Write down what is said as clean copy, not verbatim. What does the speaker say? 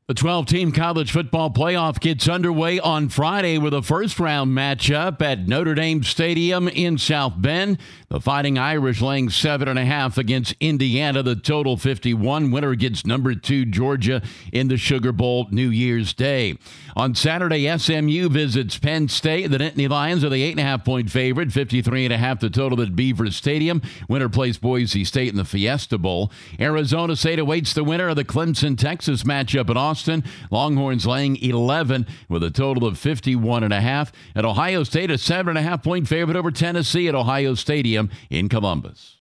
The 12-team college football playoff gets underway on Friday with a first-round matchup at Notre Dame Stadium in South Bend. The Fighting Irish laying 7.5 against Indiana. The total 51. Winner gets number 2 Georgia in the Sugar Bowl New Year's Day. On Saturday, SMU visits Penn State. The Nittany Lions are the 8.5-point favorite. 53.5 the total at Beaver Stadium. Winner plays Boise State in the Fiesta Bowl. Arizona State awaits the winner of the Clemson-Texas matchup in Austin. Longhorns laying 11 with a total of 51.5. At Ohio State, a 7.5-point favorite over Tennessee at Ohio Stadium in Columbus.